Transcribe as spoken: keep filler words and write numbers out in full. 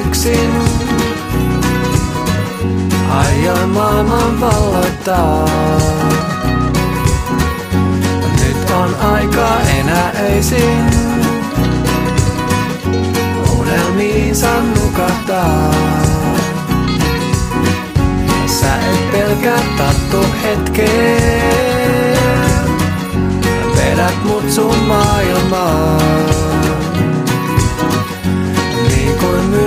yksin. Aion maailman valloittaa. Nyt on aika enää öisin unelmiinsa nukahtaa. Sä et pelkää tarttu hetkeen.